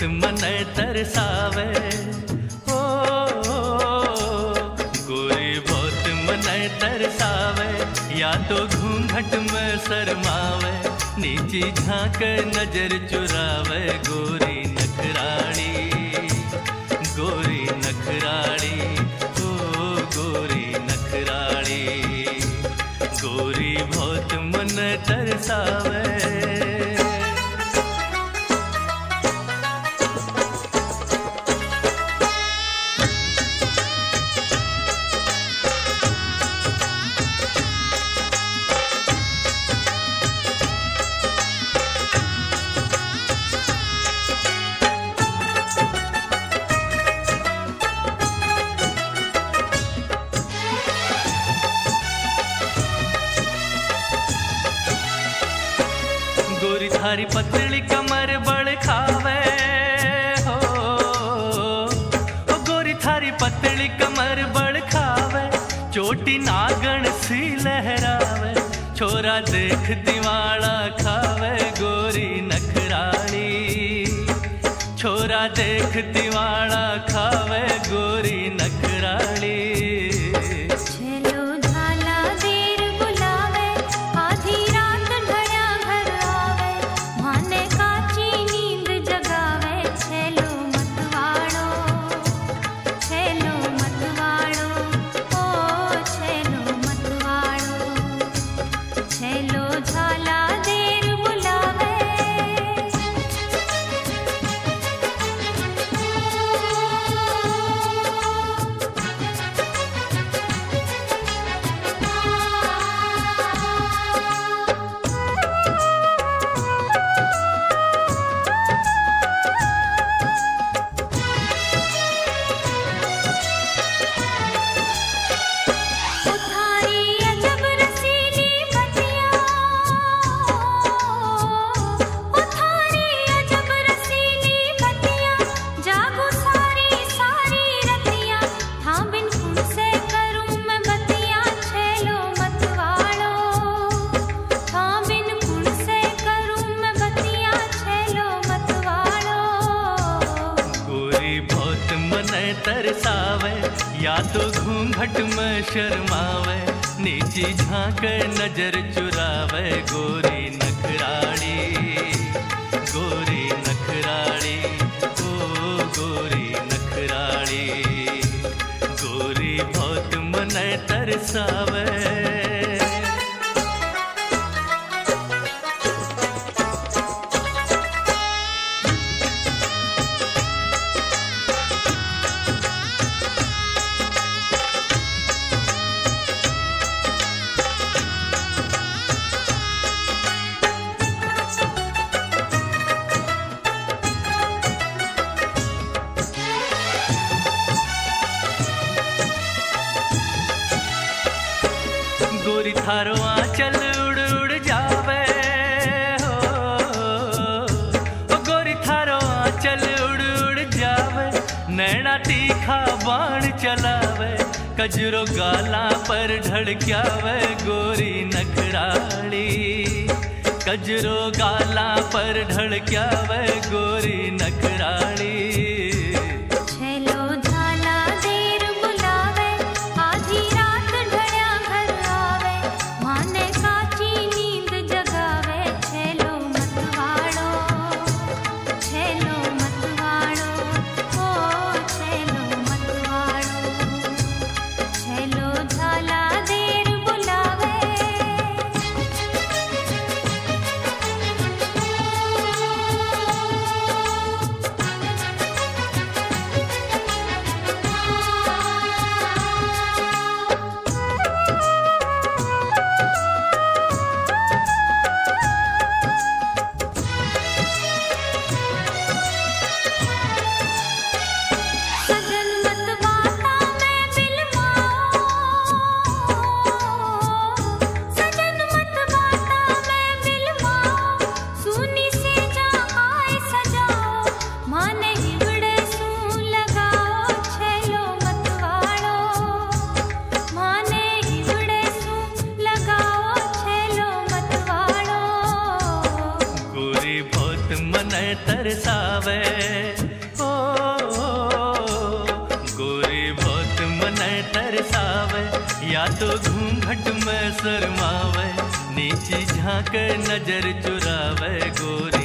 मन तरसावे, ओ गोरी बहुत मन तरसावे, या तो घूंघट में शर्मावे, नीची झांक नजर चुरावे, गोरी नखराड़ी, गोरी नखराड़ी, ओ गोरी नखराड़ी, गोरी बहुत मन तरसावे। गोरी थारी पतली कमर बड़ खावे, हो गोरी थारी पतली कमर बड़ खावे, चोटी नागण सी लहरावे, छोरा देख दिवाला खावे, गोरी नखराड़ी, छोरा देख दिवाला खावे, गोरी नखराड़ी। तरसावे, या तो घूंघट में शर्मावे, नीची झांक नजर चुरावे, गोरी नखराड़ी, गोरी नखराड़ी, ओ गोरी नखराड़ी, गोरी बहुत मन तरसावे। गोरी थारो आंचल उड़ उड़ जावे, हो गोरी थारो आंचल उड़ उड़ जावे, नैना तीखा बाण चलावे, कजरो गाला पर ढड़क्यावे, गोरी नखराड़ी, कजरो गाला पर ढड़क्यावे, गोरी नखराड़ी। मने तरसावे। ओ गोरी बहुत मने तरसावे, या तो घूंघट में शर्मावे, नीचे झांक नजर चुरावे गोरी।